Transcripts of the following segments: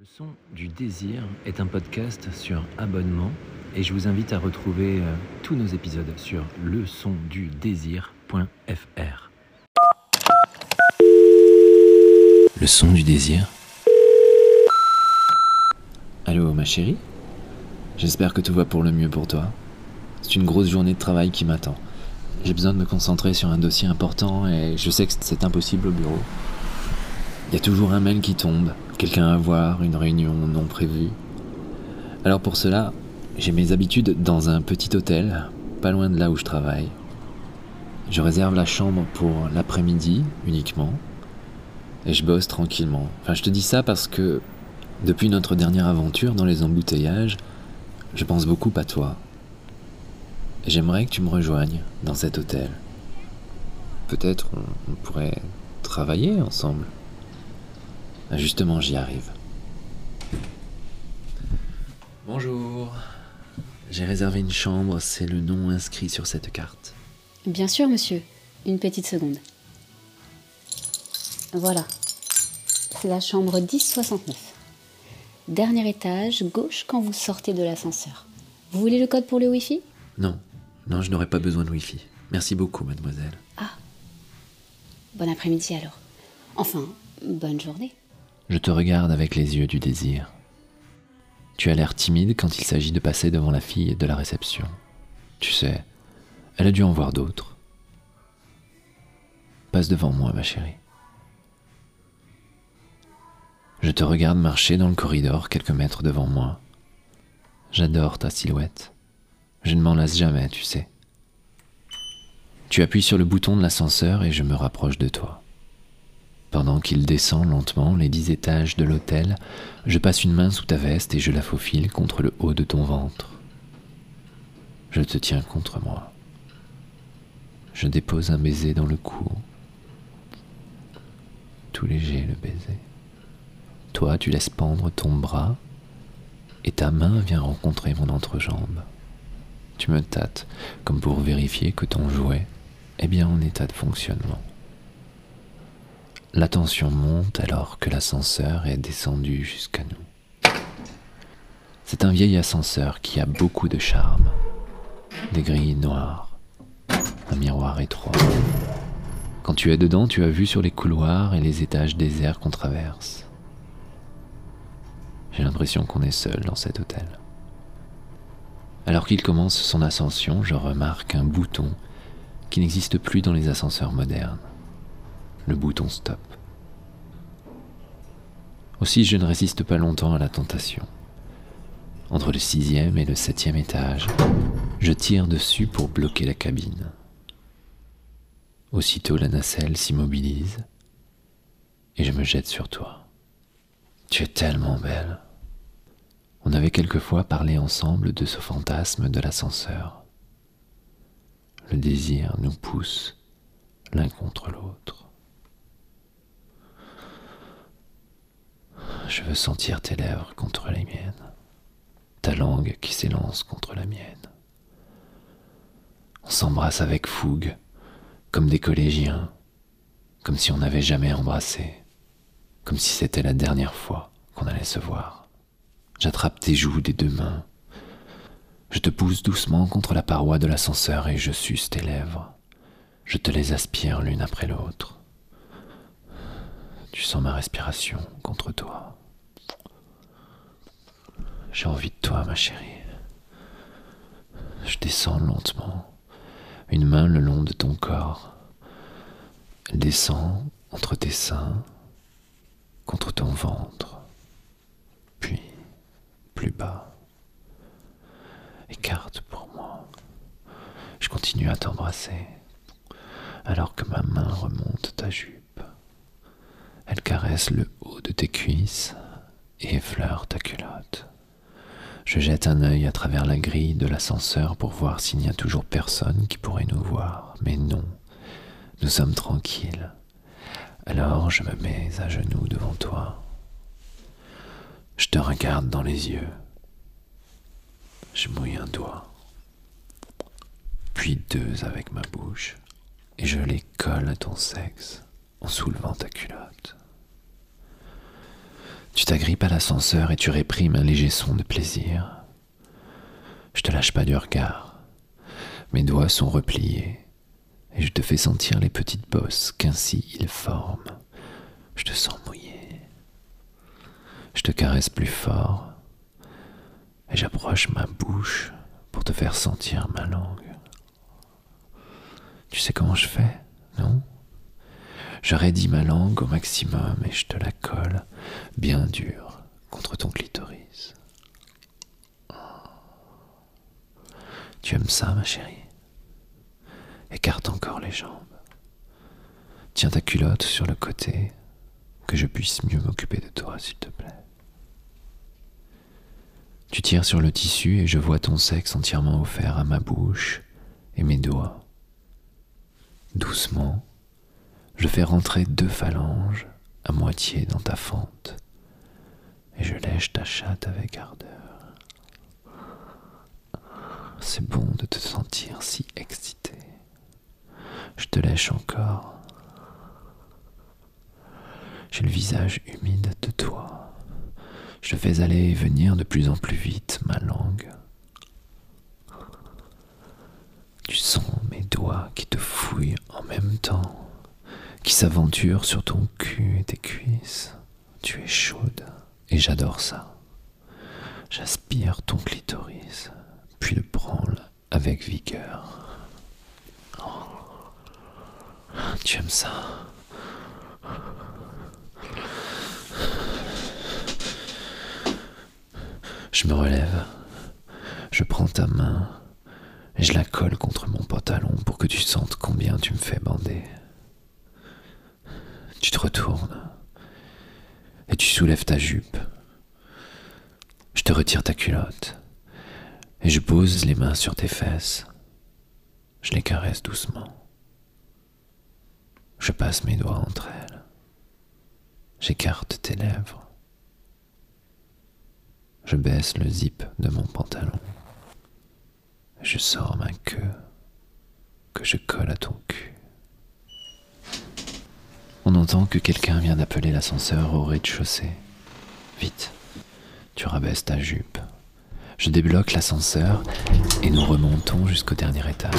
Le son du désir est un podcast sur abonnement et je vous invite à retrouver tous nos épisodes sur lesondudésir.fr. Le son du désir. Allô ma chérie? J'espère que tout va pour le mieux pour toi. C'est une grosse journée de travail qui m'attend. J'ai besoin de me concentrer sur un dossier important et je sais que c'est impossible au bureau. Il y a toujours un mail qui tombe, quelqu'un à voir, une réunion non prévue. Alors pour cela, j'ai mes habitudes dans un petit hôtel, pas loin de là où je travaille. Je réserve la chambre pour l'après-midi uniquement, et je bosse tranquillement. Enfin, je te dis ça parce que, depuis notre dernière aventure dans les embouteillages, je pense beaucoup à toi. Et j'aimerais que tu me rejoignes dans cet hôtel. Peut-être on pourrait travailler ensemble. Justement, j'y arrive. Bonjour. J'ai réservé une chambre, c'est le nom inscrit sur cette carte. Bien sûr, monsieur. Une petite seconde. Voilà. C'est la chambre 1069. Dernier étage, gauche quand vous sortez de l'ascenseur. Vous voulez le code pour le Wi-Fi ? Non, je n'aurai pas besoin de Wi-Fi. Merci beaucoup, mademoiselle. Ah. Bon après-midi alors. Enfin, bonne journée. Je te regarde avec les yeux du désir. Tu as l'air timide quand il s'agit de passer devant la fille de la réception. Tu sais, elle a dû en voir d'autres. Passe devant moi, ma chérie. Je te regarde marcher dans le corridor quelques mètres devant moi. J'adore ta silhouette. Je ne m'en lasse jamais, tu sais. Tu appuies sur le bouton de l'ascenseur et je me rapproche de toi. Pendant qu'il descend lentement les 10 étages de l'hôtel, je passe une main sous ta veste et je la faufile contre le haut de ton ventre. Je te tiens contre moi. Je dépose un baiser dans le cou. Tout léger le baiser. Toi, tu laisses pendre ton bras et ta main vient rencontrer mon entrejambe. Tu me tâtes comme pour vérifier que ton jouet est bien en état de fonctionnement. La tension monte alors que l'ascenseur est descendu jusqu'à nous. C'est un vieil ascenseur qui a beaucoup de charme. Des grilles noires, un miroir étroit. Quand tu es dedans, tu as vue sur les couloirs et les étages déserts qu'on traverse. J'ai l'impression qu'on est seul dans cet hôtel. Alors qu'il commence son ascension, je remarque un bouton qui n'existe plus dans les ascenseurs modernes. Le bouton stop. Aussi, je ne résiste pas longtemps à la tentation. Entre le 6e et le 7e étage, je tire dessus pour bloquer la cabine. Aussitôt, la nacelle s'immobilise et je me jette sur toi. Tu es tellement belle. On avait quelquefois parlé ensemble de ce fantasme de l'ascenseur. Le désir nous pousse l'un contre l'autre. Je veux sentir tes lèvres contre les miennes, ta langue qui s'élance contre la mienne. On s'embrasse avec fougue, comme des collégiens, comme si on n'avait jamais embrassé, comme si c'était la dernière fois qu'on allait se voir. J'attrape tes joues des 2 mains. Je te pousse doucement contre la paroi de l'ascenseur et je suce tes lèvres. Je te les aspire l'une après l'autre. Tu sens ma respiration contre toi. J'ai envie de toi, ma chérie. Je descends lentement, une main le long de ton corps. Elle descend entre tes seins, contre ton ventre, puis plus bas. Écarte pour moi. Je continue à t'embrasser, alors que ma main remonte ta jupe. Elle caresse le haut de tes cuisses et effleure ta culotte. Je jette un œil à travers la grille de l'ascenseur pour voir s'il n'y a toujours personne qui pourrait nous voir. Mais non, nous sommes tranquilles. Alors je me mets à genoux devant toi. Je te regarde dans les yeux. Je mouille un doigt, puis 2 avec ma bouche, et je les colle à ton sexe en soulevant ta culotte. Tu t'agrippes à l'ascenseur et tu réprimes un léger son de plaisir. Je te lâche pas du regard. Mes doigts sont repliés et je te fais sentir les petites bosses qu'ainsi ils forment. Je te sens mouillé. Je te caresse plus fort et j'approche ma bouche pour te faire sentir ma langue. Tu sais comment je fais, non ? Je raidis ma langue au maximum et je te la colle bien dure contre ton clitoris. Tu aimes ça, ma chérie ? Écarte encore les jambes. Tiens ta culotte sur le côté, que je puisse mieux m'occuper de toi, s'il te plaît. Tu tires sur le tissu et je vois ton sexe entièrement offert à ma bouche et mes doigts. Doucement, je fais rentrer 2 phalanges à moitié dans ta fente et je lèche ta chatte avec ardeur. C'est bon de te sentir si excité. Je te lèche encore. J'ai le visage humide de toi. Je fais aller et venir de plus en plus vite ma langue. Tu sens mes doigts qui te fouillent en même temps, qui s'aventurent sur ton cul et tes cuisses. Tu es chaude et j'adore ça. J'aspire ton clitoris, puis le branle avec vigueur. Tu aimes ça ? Je me relève, je prends ta main et je la colle contre mon pantalon pour que tu sentes combien tu me fais bander. Tu te retournes et tu soulèves ta jupe. Je te retire ta culotte et je pose les mains sur tes fesses. Je les caresse doucement. Je passe mes doigts entre elles. J'écarte tes lèvres. Je baisse le zip de mon pantalon. Je sors ma queue que je colle à ton cul. On entend que quelqu'un vient d'appeler l'ascenseur au rez-de-chaussée. Vite, tu rabaisses ta jupe. Je débloque l'ascenseur et nous remontons jusqu'au dernier étage.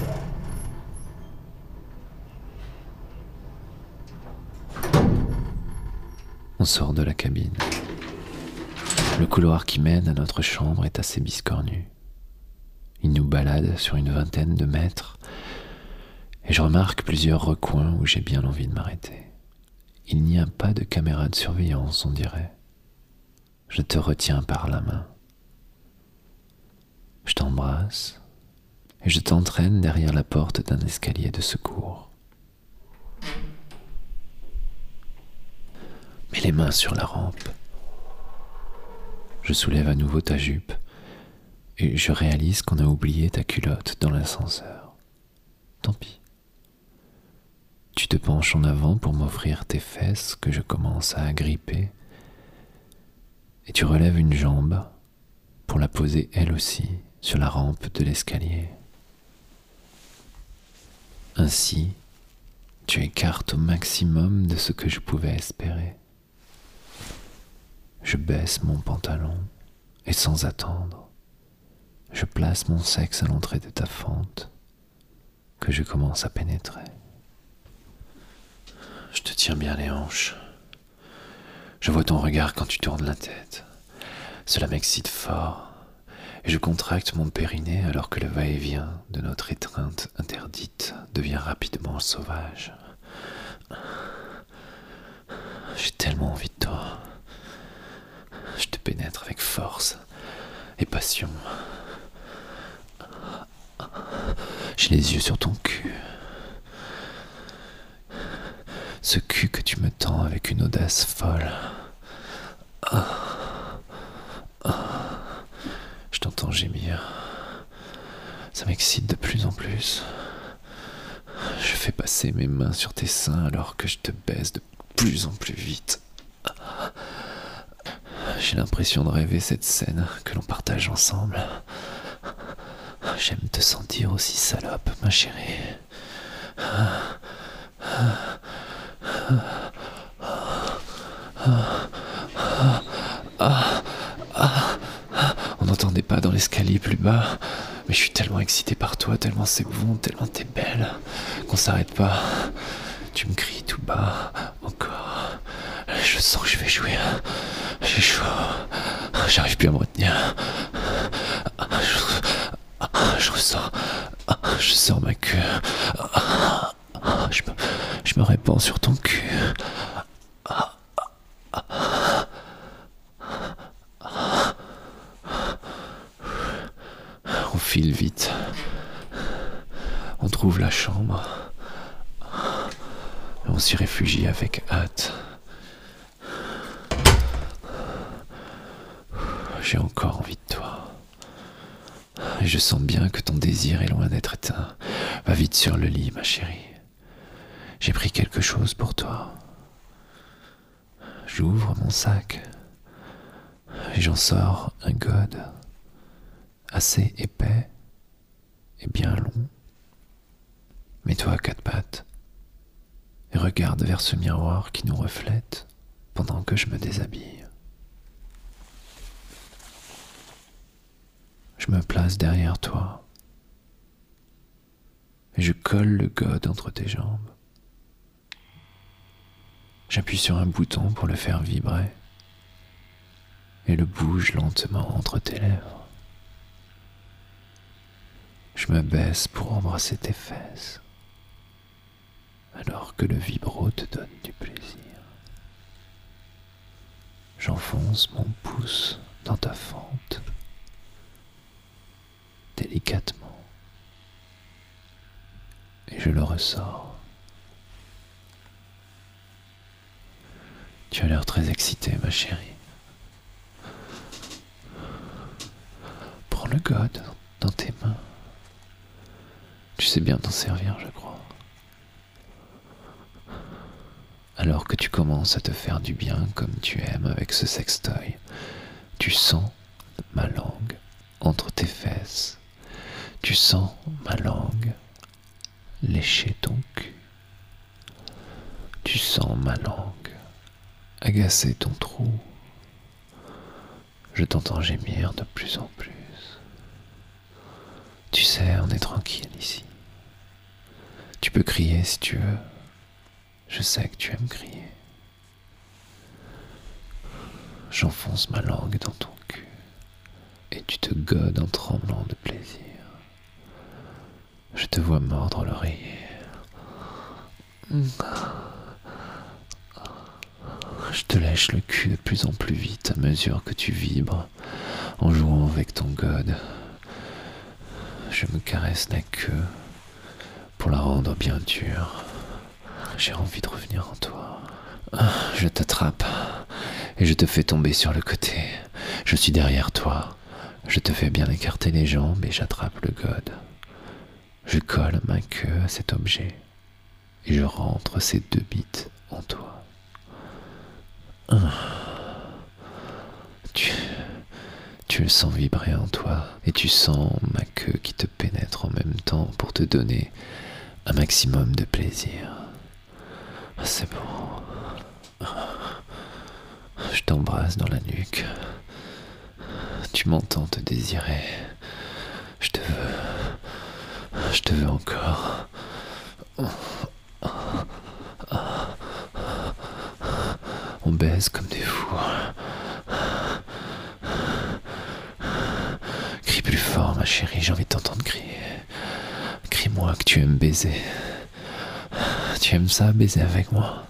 On sort de la cabine. Le couloir qui mène à notre chambre est assez biscornu. Il nous balade sur une vingtaine de mètres et je remarque plusieurs recoins où j'ai bien envie de m'arrêter. Il n'y a pas de caméra de surveillance, on dirait. Je te retiens par la main. Je t'embrasse et je t'entraîne derrière la porte d'un escalier de secours. Mets les mains sur la rampe. Je soulève à nouveau ta jupe et je réalise qu'on a oublié ta culotte dans l'ascenseur. Tant pis. Tu te penches en avant pour m'offrir tes fesses que je commence à agripper et tu relèves une jambe pour la poser elle aussi sur la rampe de l'escalier. Ainsi, tu écartes au maximum de ce que je pouvais espérer. Je baisse mon pantalon et sans attendre, je place mon sexe à l'entrée de ta fente que je commence à pénétrer. Je te tiens bien les hanches. Je vois ton regard quand tu tournes la tête. Cela m'excite fort et je contracte mon périnée alors que le va-et-vient de notre étreinte interdite devient rapidement sauvage. J'ai tellement envie de toi. Je te pénètre avec force et passion. J'ai les yeux sur ton cul. Ce cul que tu me tends avec une audace folle. Je t'entends gémir. Ça m'excite de plus en plus. Je fais passer mes mains sur tes seins alors que je te baise de plus en plus vite. J'ai l'impression de rêver cette scène que l'on partage ensemble. J'aime te sentir aussi salope, ma chérie. On n'entendait pas dans l'escalier plus bas. Mais je suis tellement excité par toi, tellement c'est bon, tellement t'es belle, qu'on s'arrête pas. Tu me cries tout bas, encore. Je sens que je vais jouir. J'ai chaud. J'arrive plus à me retenir. Je ressens. Je sors ma queue. Je me répands sur ton cul. On file vite. On trouve la chambre. On s'y réfugie avec hâte. J'ai encore envie de toi. Et je sens bien que ton désir est loin d'être éteint. Va vite sur le lit, ma chérie. J'ai pris quelque chose pour toi. J'ouvre mon sac et j'en sors un gode assez épais et bien long. Mets-toi à quatre pattes et regarde vers ce miroir qui nous reflète pendant que je me déshabille. Je me place derrière toi et je colle le gode entre tes jambes. J'appuie sur un bouton pour le faire vibrer et le bouge lentement entre tes lèvres. Je me baisse pour embrasser tes fesses alors que le vibro te donne du plaisir. J'enfonce mon pouce dans ta fente délicatement et je le ressors. Tu as l'air très excitée, ma chérie. Prends le gode dans tes mains. Tu sais bien t'en servir, je crois. Alors que tu commences à te faire du bien comme tu aimes avec ce sextoy, tu sens ma langue entre tes fesses. Tu sens ma langue lécher ton cul. Tu sens ma langue agacer ton trou. Je t'entends gémir de plus en plus. Tu sais, on est tranquille ici. Tu peux crier si tu veux. Je sais que tu aimes crier. J'enfonce ma langue dans ton cul et tu te godes en tremblant de plaisir. Je te vois mordre l'oreiller. Je te lèche le cul de plus en plus vite à mesure que tu vibres en jouant avec ton gode. Je me caresse la queue pour la rendre bien dure. J'ai envie de revenir en toi. Je t'attrape et je te fais tomber sur le côté. Je suis derrière toi. Je te fais bien écarter les jambes et j'attrape le gode. Je colle ma queue à cet objet et je rentre ces deux bites en toi. Tu le sens vibrer en toi et tu sens ma queue qui te pénètre en même temps pour te donner un maximum de plaisir. C'est bon. Je t'embrasse dans la nuque. Tu m'entends te désirer. Je te veux encore. On baise comme des fous. Crie plus fort, ma chérie, j'ai envie de t'entendre crier. Crie-moi que tu aimes baiser. Tu aimes ça, baiser avec moi?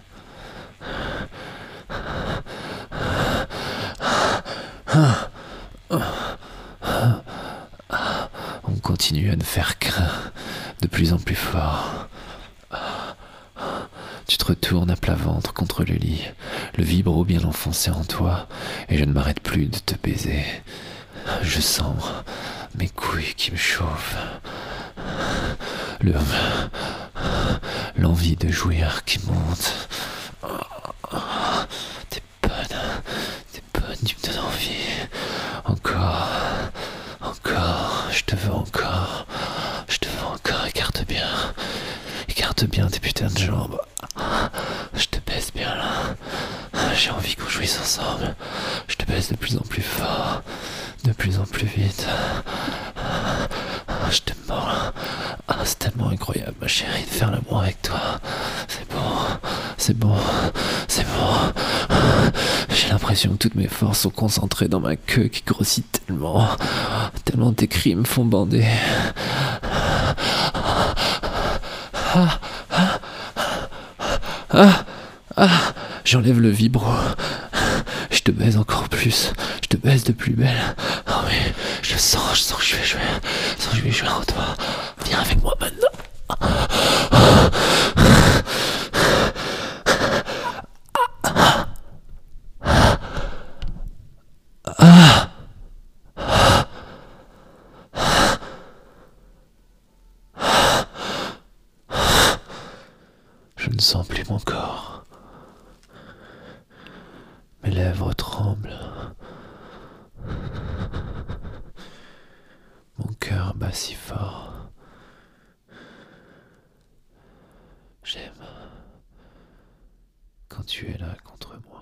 On continue à nous faire craindre de plus en plus fort. Tu te retournes à plat ventre contre le lit, le vibro bien enfoncé en toi, et je ne m'arrête plus de te baiser. Je sens mes couilles qui me chauffent, l'envie de jouir qui monte. T'es bonne, tu me donnes envie. Encore, je te veux encore, écarte bien tes putains de jambes. Je te baisse bien là, j'ai envie qu'on jouisse ensemble. Je te baise de plus en plus fort, de plus en plus vite. Je t'aime mort. C'est tellement incroyable, ma chérie, de faire l'amour avec toi. C'est bon, c'est bon, c'est bon. J'ai l'impression que toutes mes forces sont concentrées dans ma queue qui grossit tellement tes cris me font bander. J'enlève le vibro. Je te baise encore plus. Je te baise de plus belle. Oh mais je sens que je vais jouer en toi. Viens avec moi maintenant. Je ne sens plus mon corps. Mes lèvres tremblent. Mon cœur bat si fort. J'aime quand tu es là contre moi.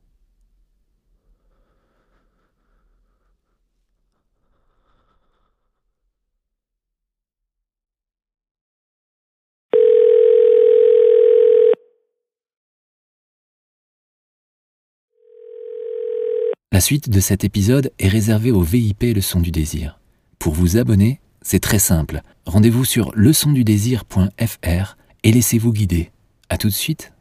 La suite de cet épisode est réservée au VIP Leçon du Désir. Pour vous abonner, c'est très simple. Rendez-vous sur leçondudésir.fr et laissez-vous guider. À tout de suite.